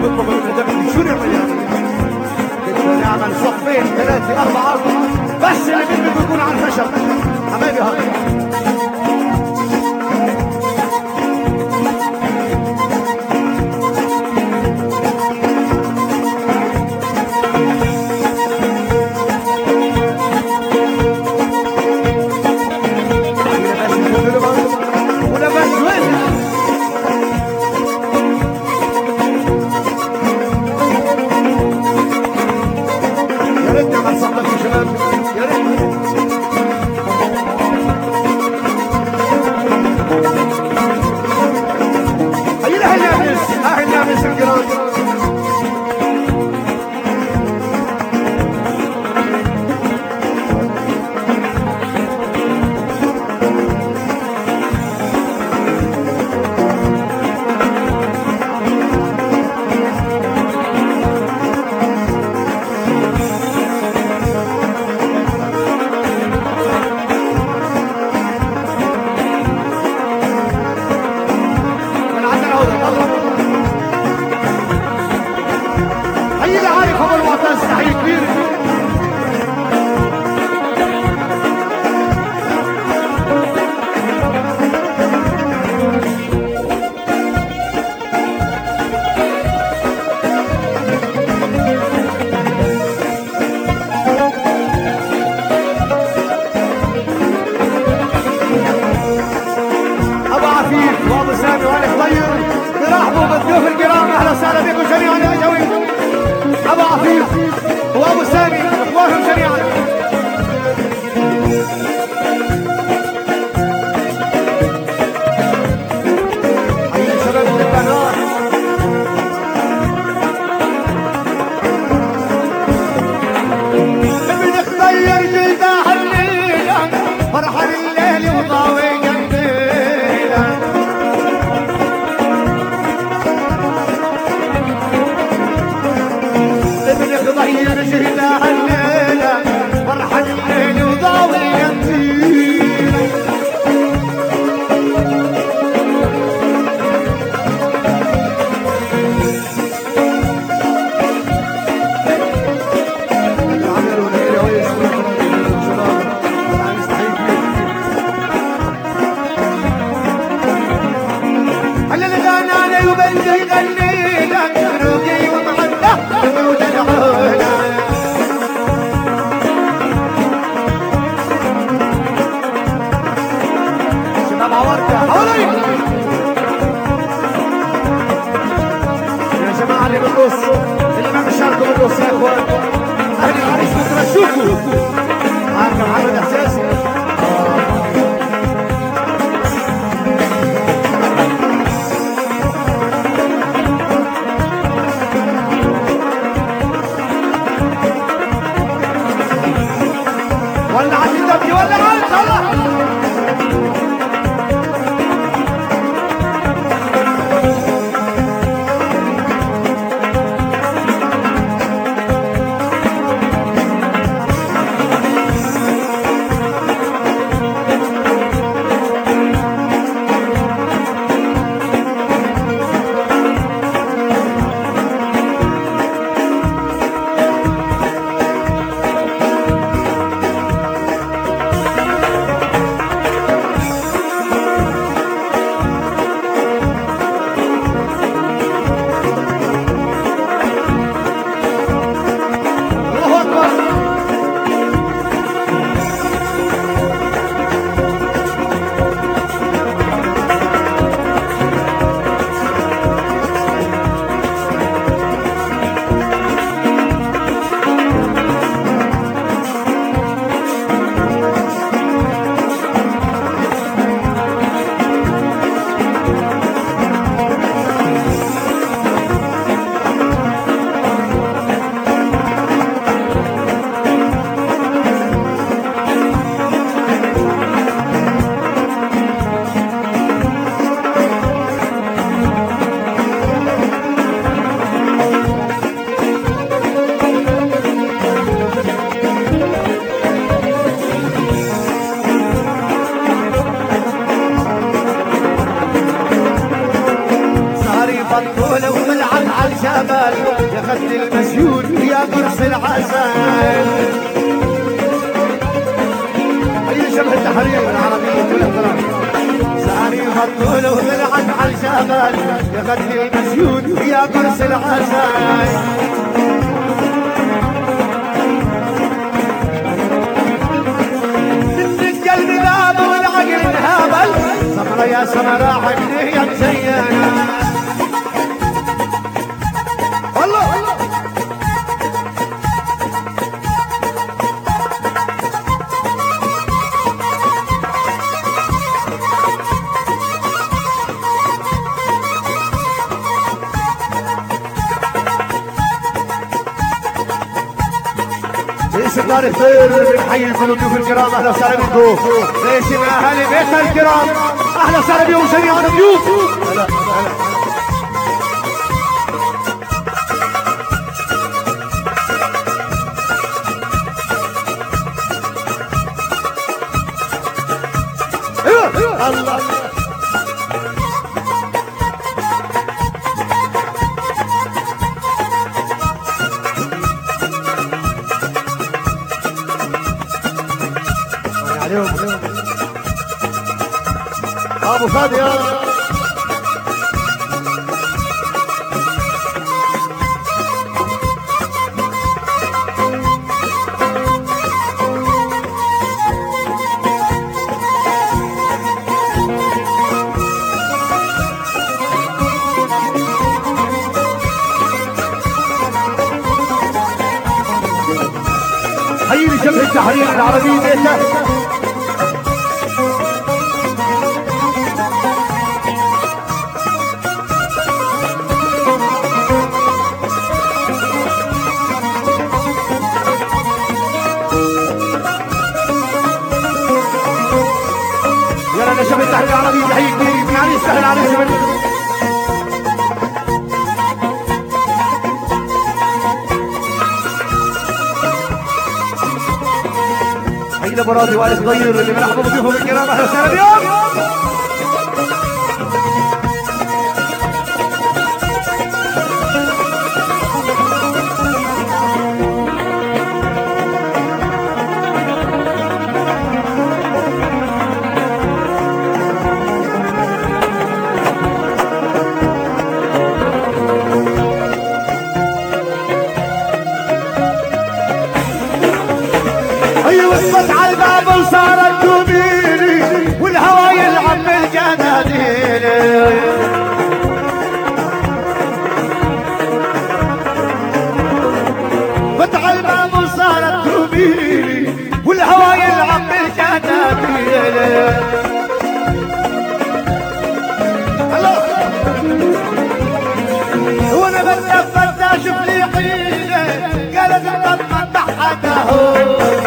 بيطلب من شو نعمل يا اخي؟ قلت له نعمل صفين ثلاثه اربعه بس اللي بدك يكون على الخشب حبايبي هذا. الجبل يا خد المسيول يا قرص العسل. هي شبه التحرير العربية والاحترام. ساري الطول وطلعت على الجبل يا خد المسيول يا قرص العسل. سمرة يا سمرة عيني يا مزينة والله ليش الدار الخير بنحيي كل الضيوف الكرام. اهلا وسهلا بكم. ليش من اهل بيتنا الكرام اهلا وسهلا بهم جميعا ضيوف. هلا هلا ايوه الله عليهم ابو فادي يا حييني جبهة التحرير العربي بيته. يلا جبهة التحرير العربي تحييك يعني سهل على الجبل. حينا براضي وآل صغير اللي بنحبوا بضيفهم الكرام اهلا وسهلا بيهم. وقفت على الباب وصارت تبيني والهوى يلعب بالجناديل. وقفت على الباب وصارت تبيني والهوى يلعب بالجناديل. وانا بتلفت اشوف لي حيله قالت الطبخه تحته.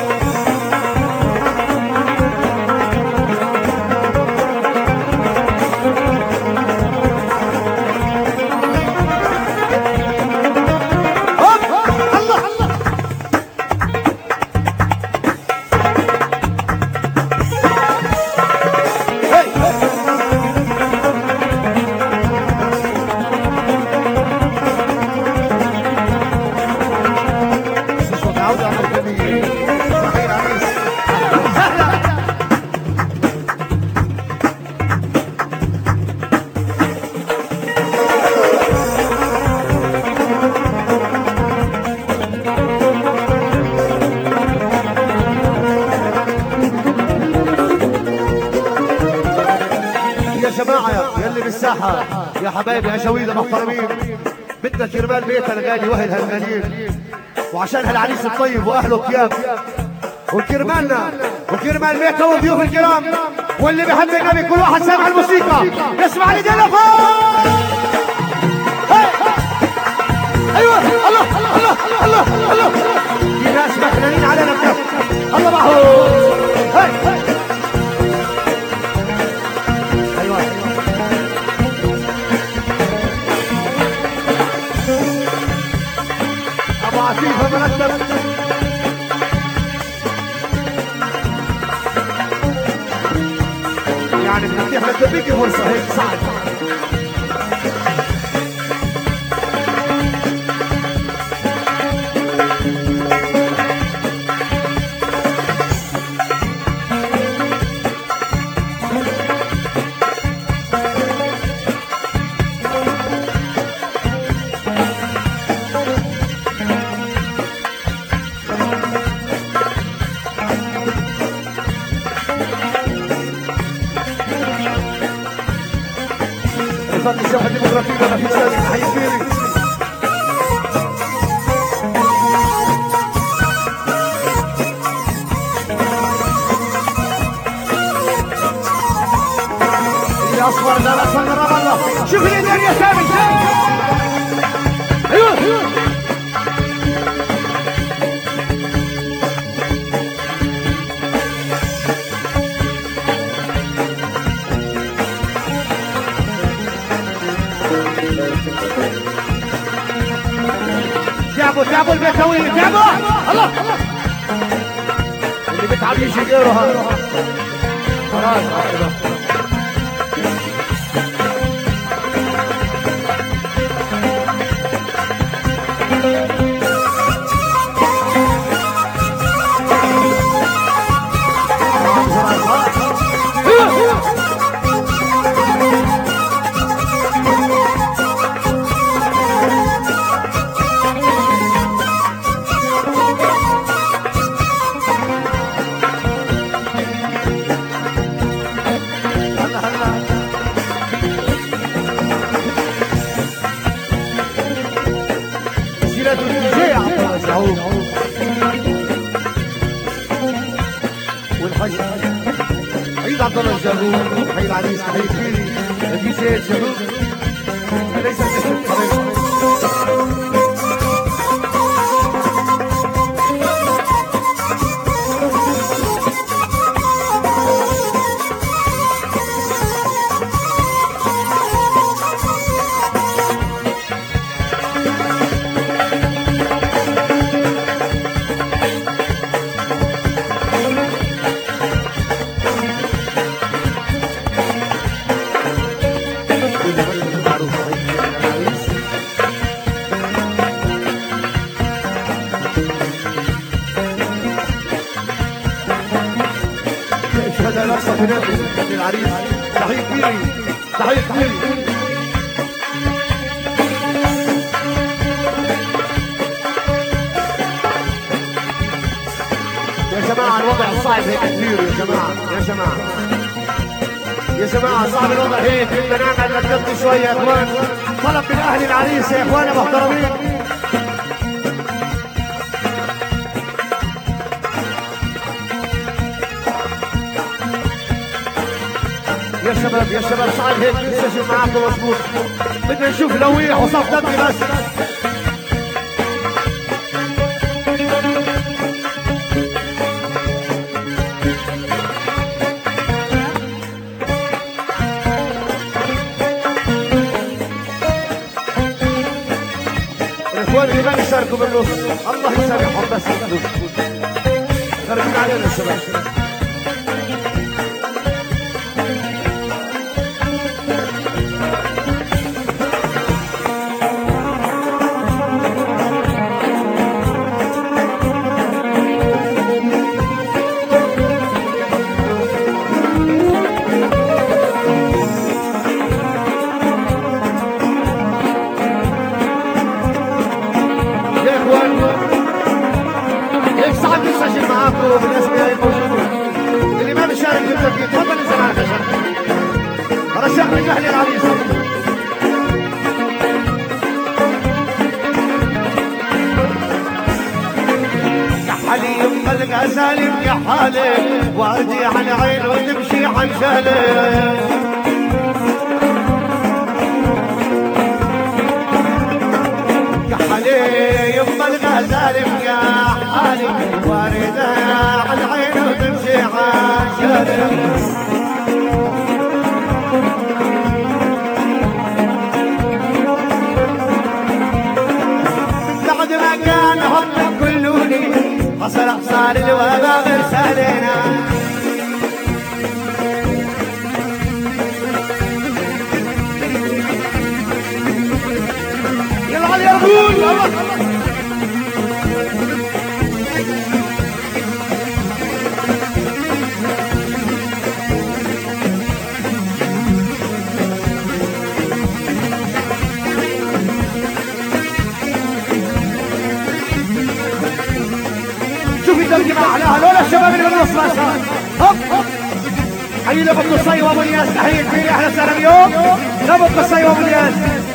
يلي بالساحة يا حبايبي يا شويدة محترمين بدنا كرمال بيتها الغالي وهل هالغاليين وعشان هالعريس الطيب واهله كياب وكرمالنا وكرمال بيتها وضيوف الكرام واللي بيحب النبي كل واحد سامع الموسيقى يسمع لي تليفون. ايوه الله الله الله الله في ناس مخنانين علينا بكف الله معهم. ابو عفيفه مرتب يعني بنتيح لك بيكي فرصه هيك صعب. شيل يا سامي شيل. ايوه تعبوا البيتاويين تعبوا. الله اللي بيتعب يجي غيره هذا خلاص. والحج عيد عبد الله الجابور حي العريس حي الكيري في سيد شباب ليس هذا الأقصى في نادي العريس تحية كبيرة تحية كبيرة. يا جماعة الوضع صعب هيك كثير يا جماعة يا جماعة صعب الوضع هيك. بدنا نقعد نتقضي شوية يا اخوان. طلب من أهل العريس يا اخوان محترمين. يا شباب صعب هيك نسجل معاكم مظبوط. بدنا نشوف لويح وصف دمي بس. الاخوان اللي ما يشاركوا بالنص الله يسامحهم بس خارجين علينا الشباب. بالاسماء الموجودين اللي ما بيشارك بالتركيب تفضل انزل على الخشب. رشاق من اهل العريس. يا حالي يما الغزالي يا حالي واردي عن عينه وتمشي عن شهله. يا حالي يما الغزالي يا حالي واردة عن عينه وتمشي عن شهله. بعد ما كان هم كلوني حصل حصار الوباء برسالنا. يلا علي يا رجول. الجماعة هذول الشباب اللي بالنص راسها هوب هوب. حي لابو قصي وابو الياس تحية كبيرة احلى سلام اليوم لابو قصي وابو الياس.